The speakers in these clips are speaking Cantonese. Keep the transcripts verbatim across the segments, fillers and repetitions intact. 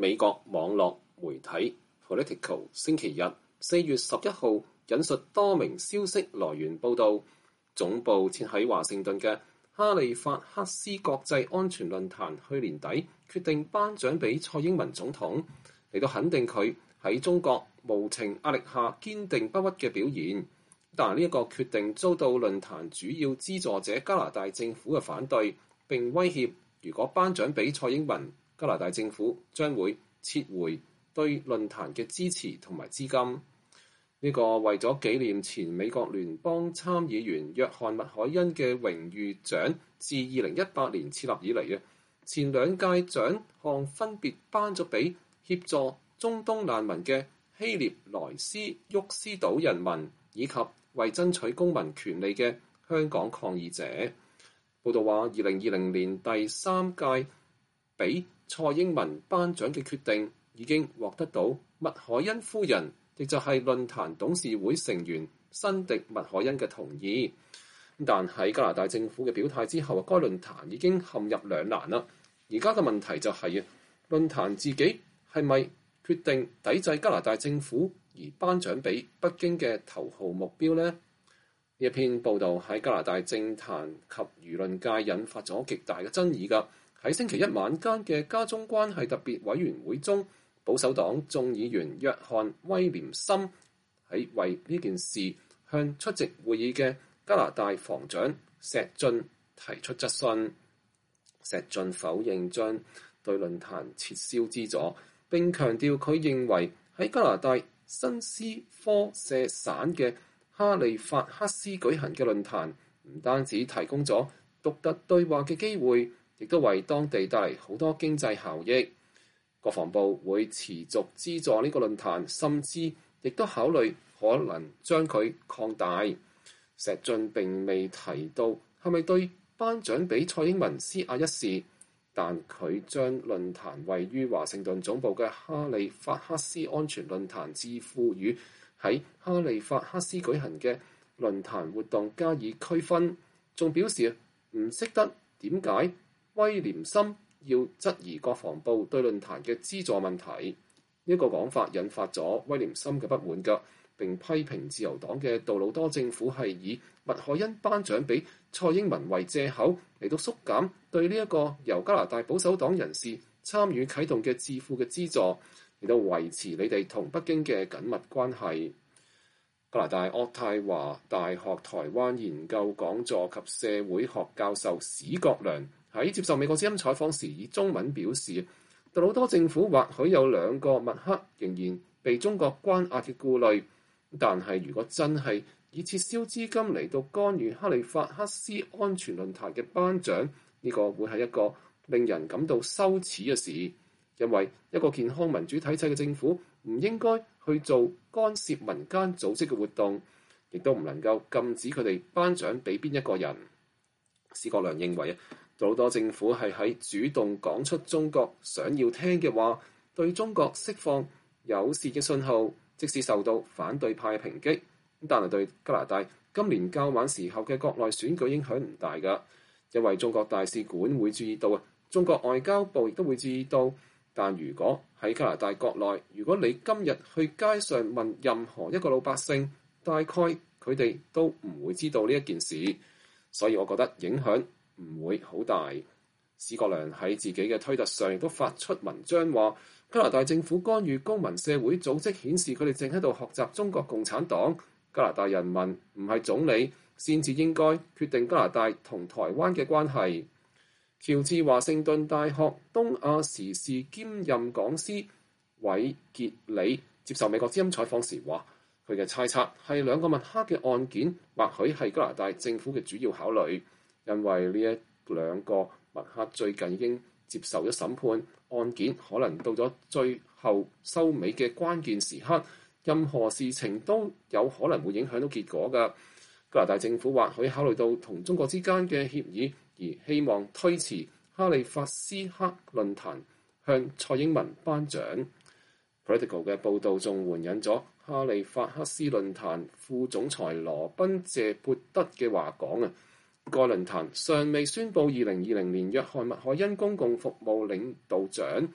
美國網絡媒體 Politico 星期日四月十一號引述多名消息來源報導，總部設喺華盛頓嘅哈利法克斯國際安全論壇去年底決定頒獎俾蔡英文總統，嚟到肯定佢喺中國無情壓力下堅定不屈嘅表現。但呢一個決定遭到論壇主要資助者加拿大政府嘅反對，並威脅如果頒獎俾蔡英文，加拿大政府將會撤回對論壇嘅支持同埋資金。呢個為咗紀念前美國聯邦參議員約翰麥凱恩嘅榮譽獎，自二零一八年設立以嚟嘅前兩屆獎項分別頒咗俾協助中東難民嘅希臘萊斯沃斯島人民，以及為爭取公民權利嘅香港抗議者。報道話，二零二零年第三屆俾蔡英文頒獎嘅決定已經獲得到麥凱恩夫人，亦就係論壇董事會成員辛迪麥凱恩嘅同意。但喺加拿大政府嘅表態之後，該論壇已經陷入兩難啦。而家嘅問題就係、是、論壇自己係咪決定抵制加拿大政府而頒獎俾北京嘅頭號目標呢？呢一篇報導喺加拿大政壇及輿論界引發咗極大嘅爭議㗎。喺星期一晚間嘅加中關係特別委員會中，保守黨眾議員約翰威廉森喺為呢件事向出席會議嘅加拿大防長石進提出質詢。石進否認將對論壇撤銷資助，並強調佢認為喺加拿大新斯科舍省嘅哈利法克斯舉行嘅論壇，唔單止提供咗獨特對話嘅機會，亦都為當地帶嚟好多經濟效益。國防部會持續資助呢個論壇，甚至亦都考慮可能將佢擴大。石進並未提到係咪對頒獎俾蔡英文施壓一事，但佢將論壇位於華盛頓總部嘅哈利法克斯安全論壇之賦予喺哈利法克斯舉行嘅論壇活動加以區分，仲表示唔識得點解威廉森要質疑國防部對論壇嘅資助問題。呢、這、一個講法引發咗威廉森嘅不滿㗎，並批評自由黨嘅杜魯多政府係以麥凱恩頒獎俾蔡英文為藉口嚟到縮減對呢一個由加拿大保守黨人士參與啟動嘅智庫嘅資助，嚟到維持你哋同北京嘅緊密關係。加拿大渥太華大學台灣研究講座及社會學教授史國良喺接受美國之音採訪時，以中文表示，杜魯多政府或許有兩個默克仍然被中國關押嘅顧慮，但係如果真係以撤銷資金嚟到干預哈利法克斯安全論壇嘅頒獎，呢個會係一個令人感到羞恥嘅事，因為一個健康民主體制嘅政府唔應該去做干涉民間組織嘅活動，亦都唔能夠禁止佢哋頒獎俾邊一個人。史國良認為，杜魯多政府係喺主動講出中國想要聽嘅話，對中國釋放友善嘅信號，即使受到反對派抨擊，但係對加拿大今年較晚時候嘅國內選舉影響唔大㗎，因為中國大使館會注意到啊，中國外交部亦都會注意到。但如果喺加拿大國內，如果你今日去街上問任何一個老百姓，大概佢哋都唔會知道呢一件事，所以我覺得影響唔會好大。史國良喺自己嘅推特上亦都發出文章話，加拿大政府干預公民社會組織，顯示佢哋正喺度學習中國共產黨。加拿大人民唔係總理先至應該決定加拿大同台灣嘅關係。喬治華盛頓大學東亞時事兼任講師韋傑里接受美國之音採訪時話，佢嘅猜測係兩個默克嘅案件或許係加拿大政府嘅主要考慮，因為呢一兩個默克最近已經接受咗審判，案件可能到咗最後收尾嘅關鍵時刻，任何事情都有可能會影響到結果㗎。加拿大政府或許考慮到同中國之間嘅協議，而希望推遲哈利法斯克論壇向蔡英文頒獎。Politico 嘅報導仲援引咗哈利法克斯論壇副總裁羅賓謝潑德嘅話講啊，該論壇尚未宣布二零二零年約翰麥凱恩公共服務領導獎，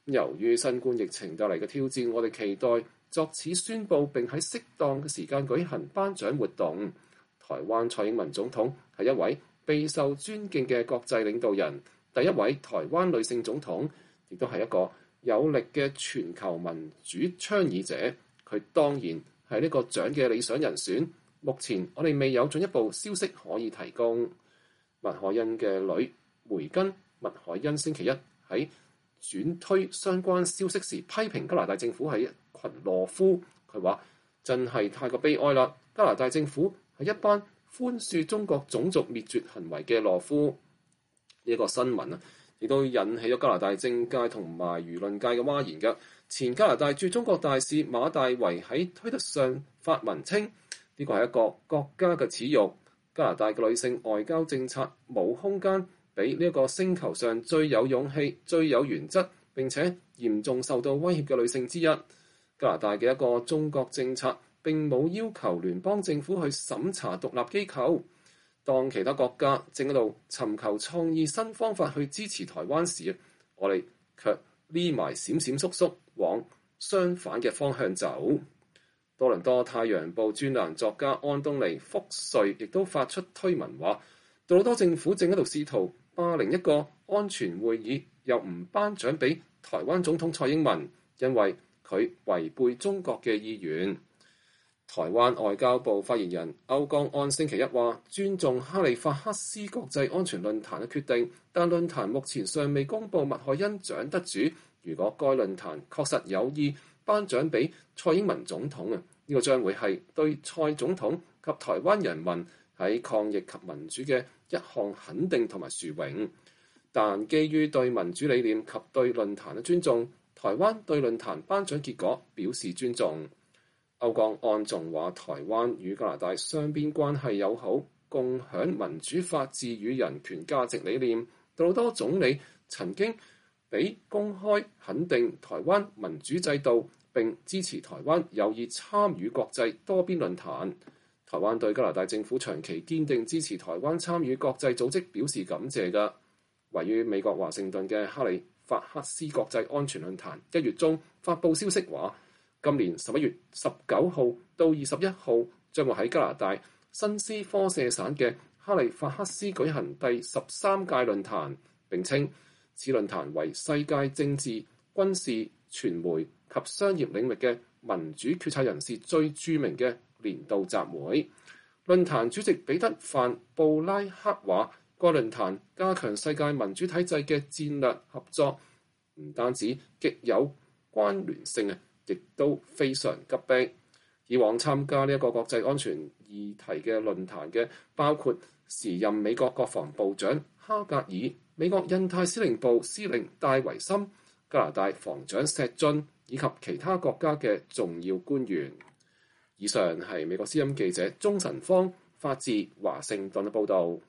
由於新冠疫情帶嚟嘅挑戰，我哋期待作此宣佈並喺適當嘅時間舉行頒獎活動。台灣蔡英文總統係一位備受尊敬嘅國際領導人，第一位台灣女性總統，亦都係一個有力嘅全球民主倡議者。佢當然係呢個獎嘅理想人選。目前我哋未有進一步消息可以提供。麥凱恩嘅女梅根麥凱恩星期一喺轉推相關消息時，批評加拿大政府係一群懦夫。佢話：真係太過悲哀啦！加拿大政府係一班寬恕中國種族滅絕行為嘅懦夫。呢、這、一個新聞啊，亦都引起咗加拿大政界同埋輿論界嘅譁然嘅。前加拿大駐中國大使馬大維喺推特上發文稱：呢個係一個國家嘅恥辱。加拿大嘅女性外交政策冇空間俾呢一個星球上最有勇氣、最有原則並且嚴重受到威脅嘅女性之一。加拿大嘅一個中國政策並冇要求聯邦政府去審查獨立機構。當其他國家正喺度尋求創意新方法去支持台灣時，我哋卻匿埋閃閃縮縮往相反嘅方向走。多倫多太陽報專欄作家安東尼福瑞亦都發出推文話，杜魯多政府正喺度試圖霸凌一個安全會議，又唔頒獎俾台灣總統蔡英文，因為佢違背中國嘅意願。台灣外交部發言人歐江安星期一話，尊重哈利法克斯國際安全論壇嘅決定，但論壇目前尚未公布麥凱恩獎得主。如果該論壇確實有意頒獎俾蔡英文總統啊，呢個將會係對蔡總統及台灣人民喺抗疫及民主嘅一項肯定同埋殊榮。但基於對民主理念及對論壇嘅尊重，台灣對論壇頒獎結果表示尊重。歐江安仲話，台灣與加拿大雙邊關係友好，共享民主法治與人權價值理念。杜魯多總理曾經俾公開肯定台灣民主制度，並支持台灣有意參與國際多邊論壇。台灣對加拿大政府長期堅定支持台灣參與國際組織表示感謝嘅。位於美國華盛頓嘅哈利法克斯國際安全論壇一月中發布消息話，今年十一月十九號到二十一號將會喺加拿大新斯科舍省嘅哈利法克斯舉行第十三屆論壇，並稱此論壇為世界政治、軍事、傳媒及商業領域嘅民主決策人士最著名嘅年度集會。論壇主席彼得范布拉克話，該論壇加強世界民主體制嘅戰略合作，唔單止極有關聯性啊，亦都非常急迫。以往參加呢一個國際安全議題嘅論壇嘅，包括時任美國國防部長哈格爾、美國印太司令部司令戴維森、加拿大防長石津以及其他國家嘅重要官員。以上係美國之音記者鍾晨芳發自華盛頓嘅報導。